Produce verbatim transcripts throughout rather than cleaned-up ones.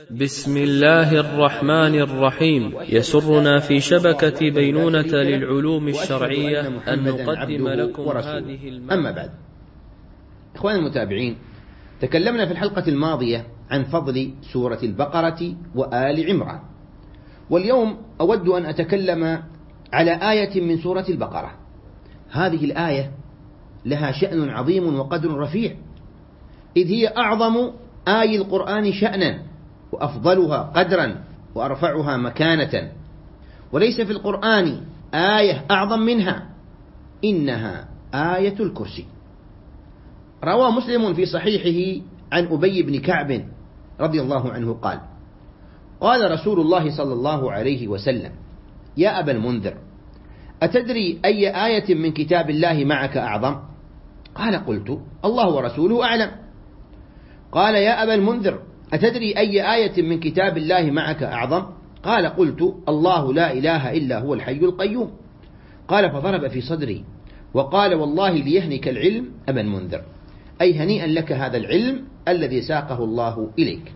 بسم الله الرحمن الرحيم. يسرنا في شبكة بينونة للعلوم الشرعية أن نقدم لكم هذه المادة. أما بعد، إخواني المتابعين، تكلمنا في الحلقة الماضية عن فضل سورة البقرة وآل عمران، واليوم أود أن أتكلم على آية من سورة البقرة. هذه الآية لها شأن عظيم وقدر رفيع، إذ هي أعظم آي القرآن شأنا وأفضلها قدرا وأرفعها مكانة، وليس في القرآن آية أعظم منها، إنها آية الكرسي. روى مسلم في صحيحه عن أبي بن كعب رضي الله عنه قال: قال رسول الله صلى الله عليه وسلم: يا أبا المنذر، أتدري أي آية من كتاب الله معك أعظم؟ قال: قلت: الله ورسوله أعلم. قال: يا أبا المنذر، أتدري أي آية من كتاب الله معك أعظم؟ قال: قلت: الله لا إله إلا هو الحي القيوم. قال: فضرب في صدري وقال: والله ليهنك العلم أبا المنذر، أي هنيئا لك هذا العلم الذي ساقه الله إليك.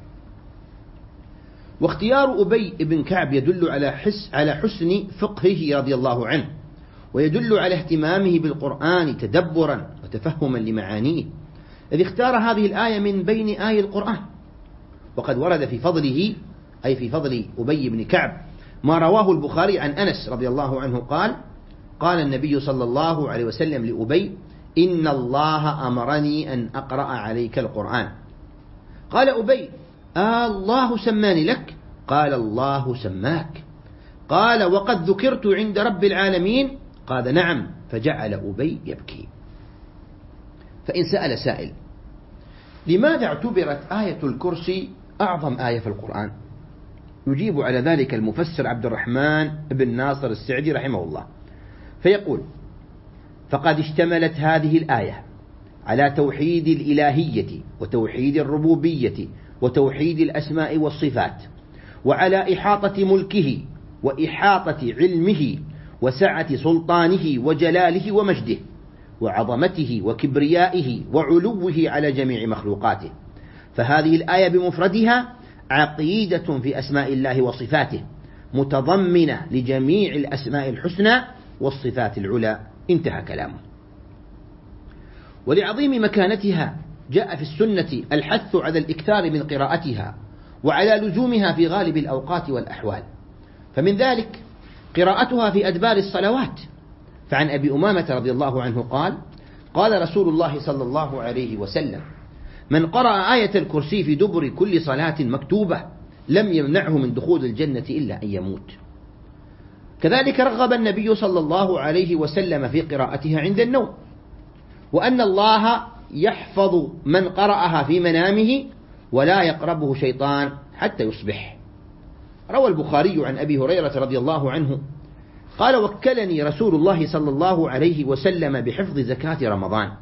واختيار أبي بن كعب يدل على حس على حسن فقهه رضي الله عنه، ويدل على اهتمامه بالقرآن تدبرا وتفهما لمعانيه، إذ اختار هذه الآية من بين آي القرآن. وقد ورد في فضله، أي في فضل أبي بن كعب، ما رواه البخاري عن أنس رضي الله عنه قال: قال النبي صلى الله عليه وسلم لأبي: إن الله أمرني أن أقرأ عليك القرآن. قال أبي: آه الله سماني لك؟ قال: الله سماك. قال: وقد ذكرت عند رب العالمين؟ قال: نعم. فجعل أبي يبكي. فإن سأل سائل: لماذا اعتبرت آية الكرسي أعظم آية في القرآن؟ يجيب على ذلك المفسر عبد الرحمن بن ناصر السعدي رحمه الله، فيقول: فقد اشتملت هذه الآية على توحيد الإلهية وتوحيد الربوبية وتوحيد الأسماء والصفات، وعلى إحاطة ملكه وإحاطة علمه وسعة سلطانه وجلاله ومجده وعظمته وكبريائه وعلوه على جميع مخلوقاته. فهذه الآية بمفردها عقيدة في أسماء الله وصفاته، متضمنة لجميع الأسماء الحسنى والصفات العلى. انتهى كلامه. ولعظيم مكانتها جاء في السنة الحث على الإكثار من قراءتها وعلى لزومها في غالب الأوقات والأحوال، فمن ذلك قراءتها في أدبار الصلوات. فعن أبي أمامة رضي الله عنه قال: قال رسول الله صلى الله عليه وسلم: من قرأ آية الكرسي في دبر كل صلاة مكتوبة لم يمنعه من دخول الجنة إلا أن يموت. كذلك رغب النبي صلى الله عليه وسلم في قراءتها عند النوم، وأن الله يحفظ من قرأها في منامه ولا يقربه شيطان حتى يصبح. روى البخاري عن أبي هريرة رضي الله عنه قال: وكلني رسول الله صلى الله عليه وسلم بحفظ زكاة رمضان،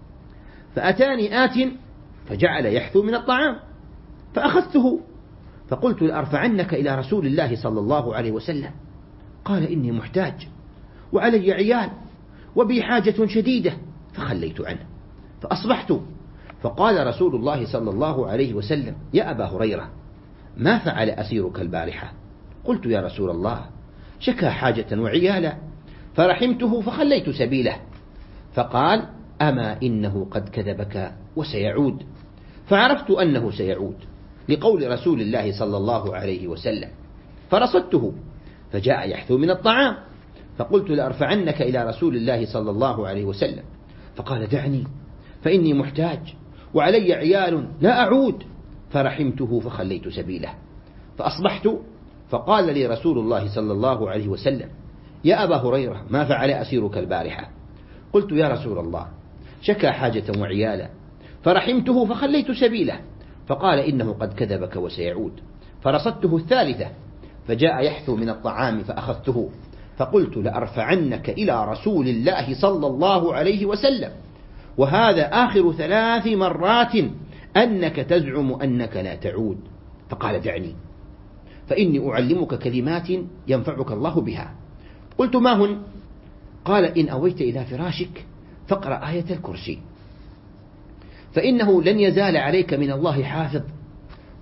فأتاني آت فجعل يحثو من الطعام، فأخذته فقلت: لأرفعنك إلى رسول الله صلى الله عليه وسلم. قال: إني محتاج وعلي عيال وبي حاجة شديدة، فخليت عنه. فأصبحت فقال رسول الله صلى الله عليه وسلم: يا أبا هريرة، ما فعل أسيرك البارحة؟ قلت: يا رسول الله، شكى حاجة وعيالا فرحمته فخليت سبيله. فقال: أما إنه قد كذبك وسيعود. فعرفت أنه سيعود لقول رسول الله صلى الله عليه وسلم، فرصدته فجاء يحثو من الطعام، فقلت: لأرفعنك إلى رسول الله صلى الله عليه وسلم. فقال: دعني فإني محتاج وعلي عيال لا أعود. فرحمته فخليت سبيله. فأصبحت فقال لي رسول الله صلى الله عليه وسلم: يا أبا هريرة، ما فعل أسيرك البارحة؟ قلت: يا رسول الله، شكى حاجة وعيالا فرحمته فخليت سبيله. فقال: إنه قد كذبك وسيعود. فرصدته الثالثة فجاء يحثو من الطعام فأخذته، فقلت: لأرفعنك إلى رسول الله صلى الله عليه وسلم. وهذا آخر ثلاث مرات أنك تزعم أنك لا تعود. فقال: دعني فإني أعلمك كلمات ينفعك الله بها. قلت: ما هن؟ قال: إن أويت إلى فراشك فاقرأ آية الكرسي، فإنه لن يزال عليك من الله حافظ،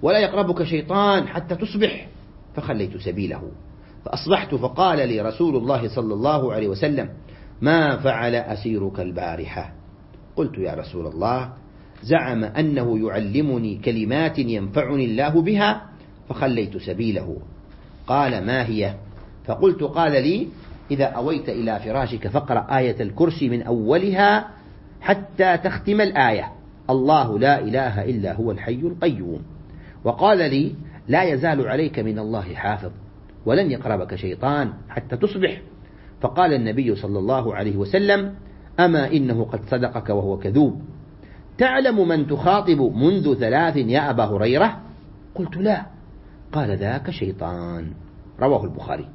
ولا يقربك شيطان حتى تصبح، فخليت سبيله. فأصبحت فقال لي رسول الله صلى الله عليه وسلم: ما فعل أسيرك البارحة؟ قلت: يا رسول الله، زعم أنه يعلمني كلمات ينفعني الله بها فخليت سبيله. قال: ما هي؟ فقلت: قال لي: إذا أويت إلى فراشك فاقرأ آية الكرسي من أولها حتى تختم الآية: الله لا إله إلا هو الحي القيوم. وقال لي: لا يزال عليك من الله حافظ، ولن يقربك شيطان حتى تصبح. فقال النبي صلى الله عليه وسلم: أما إنه قد صدقك وهو كذوب. تعلم من تخاطب منذ ثلاث يا أبا هريرة؟ قلت: لا. قال: ذاك شيطان. رواه البخاري.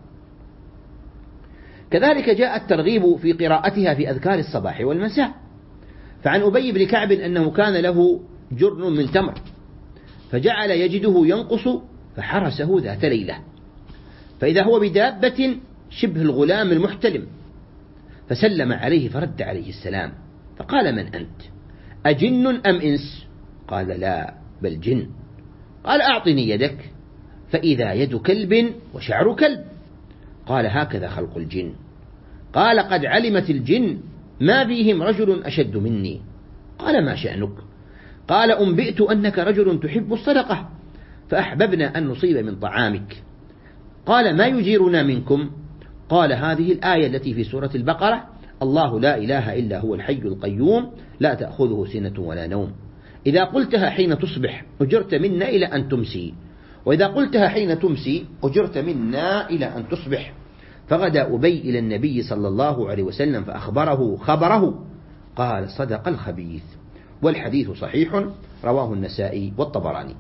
كذلك جاء الترغيب في قراءتها في أذكار الصباح والمساء. فعن أبي بن كعب أنه كان له جرن من تمر، فجعل يجده ينقص فحرسه ذات ليلة، فإذا هو بدابة شبه الغلام المحتلم، فسلم عليه فرد عليه السلام، فقال: من أنت؟ أجن أم إنس؟ قال: لا، بل جن. قال: أعطني يدك. فإذا يد كلب وشعر كلب. قال: هكذا خلق الجن. قال: قد علمت الجن ما فيهم رجل أشد مني. قال: ما شأنك؟ قال: أنبئت أنك رجل تحب الصدقة، فأحببنا أن نصيب من طعامك. قال: ما يجيرنا منكم؟ قال: هذه الآية التي في سورة البقرة: الله لا إله إلا هو الحي القيوم لا تأخذه سنة ولا نوم، إذا قلتها حين تصبح أجرت منا إلى أن تمسي، وإذا قلتها حين تمسي أجرت منا إلى أن تصبح. فغدا أبي إلى النبي صلى الله عليه وسلم فأخبره خبره. قال: صدق الخبيث. والحديث صحيح، رواه النسائي والطبراني.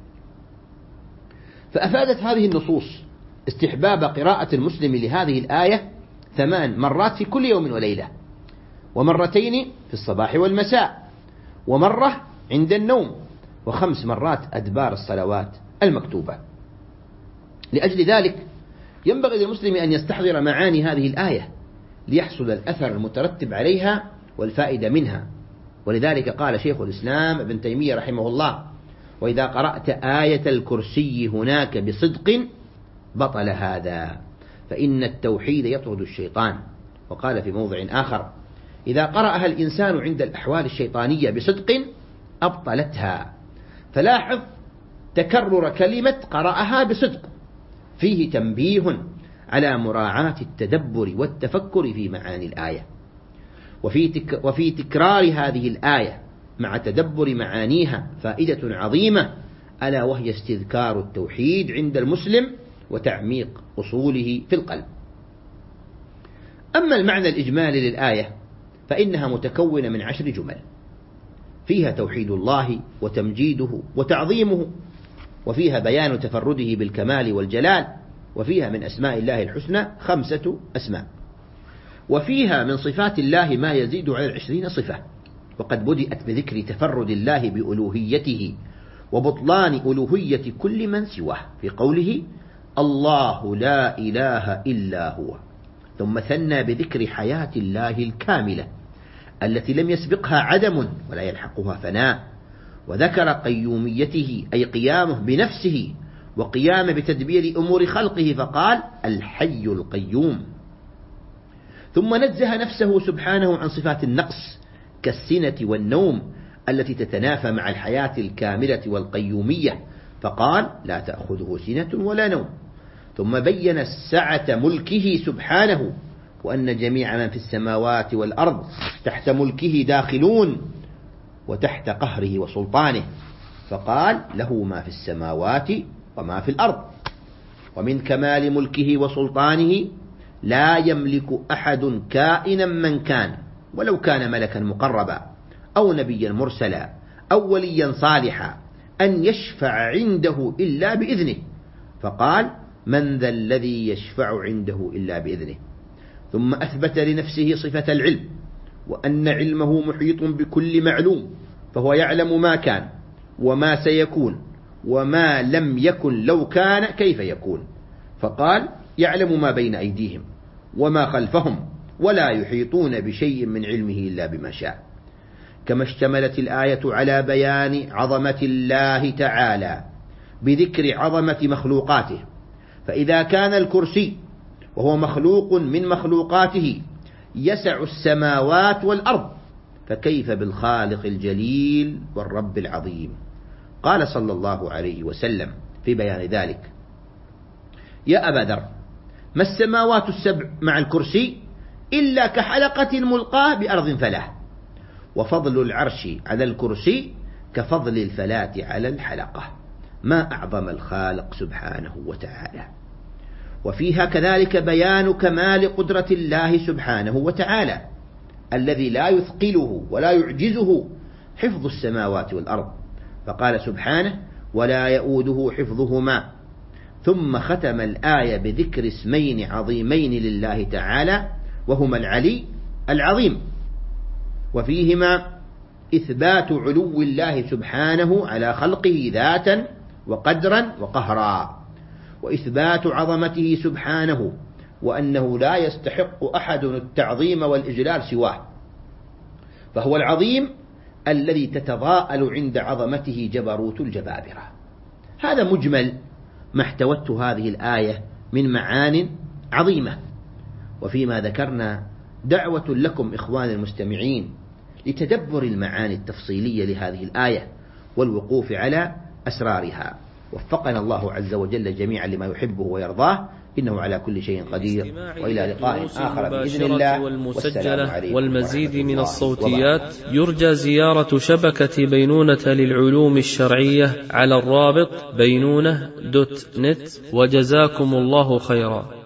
فأفادت هذه النصوص استحباب قراءة المسلم لهذه الآية ثمان مرات في كل يوم وليلة، ومرتين في الصباح والمساء، ومرة عند النوم، وخمس مرات أدبار الصلوات المكتوبة. لأجل ذلك ينبغي للمسلم أن يستحضر معاني هذه الآية ليحصل الأثر المترتب عليها والفائدة منها. ولذلك قال شيخ الإسلام ابن تيمية رحمه الله: وإذا قرأت آية الكرسي هناك بصدق بطل هذا، فإن التوحيد يطرد الشيطان. وقال في موضع آخر: إذا قرأها الإنسان عند الأحوال الشيطانية بصدق أبطلتها. فلاحظ تكرر كلمة قرأها بصدق، فيه تنبيه على مراعاة التدبر والتفكر في معاني الآية. وفي, تك وفي تكرار هذه الآية مع تدبر معانيها فائدة عظيمة، ألا وهي استذكار التوحيد عند المسلم وتعميق أصوله في القلب. أما المعنى الإجمالي للآية فإنها متكونة من عشر جمل، فيها توحيد الله وتمجيده وتعظيمه، وفيها بيان تفرده بالكمال والجلال، وفيها من أسماء الله الحسنى خمسة أسماء، وفيها من صفات الله ما يزيد على العشرين صفة. وقد بدأت بذكر تفرد الله بألوهيته وبطلان ألوهية كل من سواه في قوله: الله لا إله إلا هو. ثم ثنى بذكر حياة الله الكاملة التي لم يسبقها عدم ولا يلحقها فناء، وذكر قيوميته أي قيامه بنفسه وقيامه بتدبير أمور خلقه، فقال: الحي القيوم. ثم نزه نفسه سبحانه عن صفات النقص كالسنة والنوم التي تتنافى مع الحياة الكاملة والقيومية، فقال: لا تأخذه سنة ولا نوم. ثم بين سعة ملكه سبحانه، وأن جميع من في السماوات والأرض تحت ملكه داخلون وتحت قهره وسلطانه، فقال: له ما في السماوات وما في الأرض. ومن كمال ملكه وسلطانه لا يملك أحد كائنا من كان، ولو كان ملكا مقربا أو نبيا مرسلا أو وليا صالحا، أن يشفع عنده إلا بإذنه، فقال: من ذا الذي يشفع عنده إلا بإذنه. ثم أثبت لنفسه صفة العلم، وأن علمه محيط بكل معلوم، فهو يعلم ما كان وما سيكون وما لم يكن لو كان كيف يكون، فقال: يعلم ما بين أيديهم وما خلفهم ولا يحيطون بشيء من علمه إلا بما شاء. كما اشتملت الآية على بيان عظمة الله تعالى بذكر عظمة مخلوقاته، فإذا كان الكرسي وهو مخلوق من مخلوقاته يسع السماوات والأرض، فكيف بالخالق الجليل والرب العظيم؟ قال صلى الله عليه وسلم في بيان ذلك: يا أبا ذر، ما السماوات السبع مع الكرسي إلا كحلقة ملقاة بأرض فلاة، وفضل العرش على الكرسي كفضل الفلاة على الحلقة، ما أعظم الخالق سبحانه وتعالى. وفيها كذلك بيان كمال قدرة الله سبحانه وتعالى الذي لا يثقله ولا يعجزه حفظ السماوات والأرض، فقال سبحانه: ولا يؤوده حفظهما. ثم ختم الآية بذكر اسمين عظيمين لله تعالى، وهما العلي العظيم، وفيهما إثبات علو الله سبحانه على خلقه ذاتا وقدرا وقهرا، وإثبات عظمته سبحانه وأنه لا يستحق أحد التعظيم والإجلال سواه، فهو العظيم الذي تتضاءل عند عظمته جبروت الجبابرة. هذا مجمل ما احتوته هذه الآية من معان عظيمة. وفيما ذكرنا دعوة لكم إخوان المستمعين لتدبر المعاني التفصيلية لهذه الآية والوقوف على أسرارها. وفقنا الله عز وجل جميعا لما يحبه ويرضاه، إنه على كل شيء قدير. وإلى لقاء آخر بإذن الله، والمسجلة والمزيد من الصوتيات يرجى زيارة شبكة بينونة للعلوم الشرعية على الرابط بينونة دوت نت، وجزاكم الله خيرا.